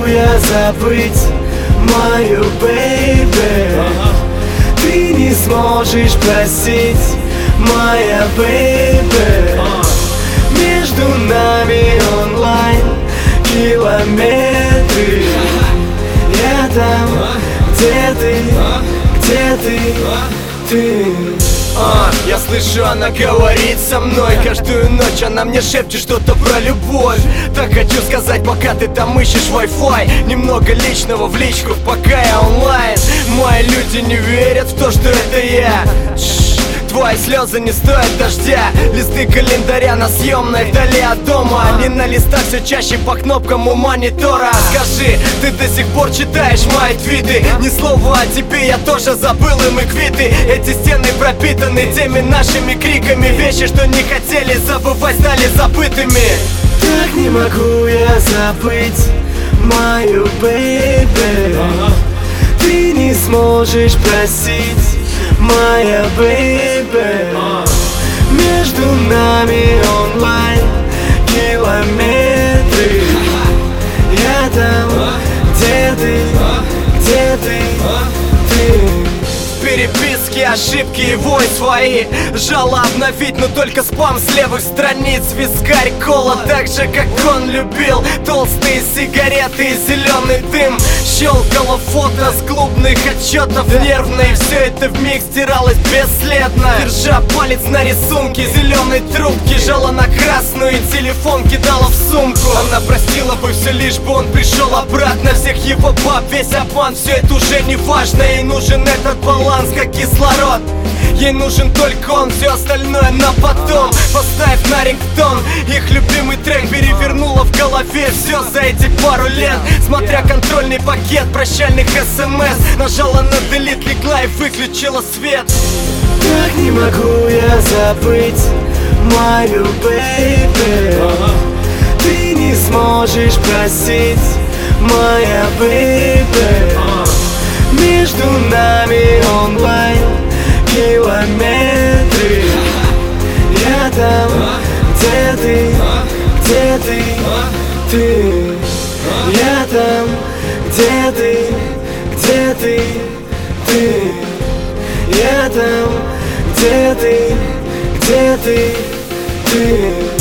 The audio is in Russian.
я забыть мою бэйби. Ты не сможешь простить, моя бэйби. Между нами онлайн километры. Я там, где ты? Я слышу, она говорит со мной каждую ночь, она мне шепчет что-то про любовь. Так хочу сказать, пока ты там ищешь Wi-Fi, немного личного в личку, пока я онлайн. Мои люди не верят в то, что это я. Твои слезы не стоят дождя. Листы календаря на съемной вдали от дома. Они на листах все чаще по кнопкам у монитора. Скажи, ты до сих пор читаешь мои твиты? Ни слова о тебе, я тоже забыл, и мы квиты. Эти стены пропитаны теми нашими криками. Вещи, что не хотели забывать, стали забытыми. Так не могу я забыть мою бэйби. Ты не сможешь простить, моя бэйби. Между нами онлайн километры. Я там, где ты? Переписки, ошибки и вой свои жало обновить, но только спам с левых страниц. Вискарь, кола, так же как он любил. Толстые сигареты и зеленый дым. Щелкало фото с клубных отчетов нервно, и все это вмиг стиралось бесследно. Держа палец на рисунке зеленой трубки, жала на красную и телефон кидала в сумку. Она простила бы все, лишь бы он пришел обратно. Всех его баб, весь обман, все это уже не важно. Ей нужен этот баланс, как кислород. Ей нужен только он, все остальное на потом. Поставь на рингтон их любимый трек, перевернула в голове все за эти пару лет. Смотря контрольный пакет прощальных смс, нажала на delete, легла и выключила свет. Так не могу я забыть мою бэйби. Ты не сможешь простить, моя бэйби. Между нами онлайн километры. Я там, где ты? Я там, где ты? Я там, где ты?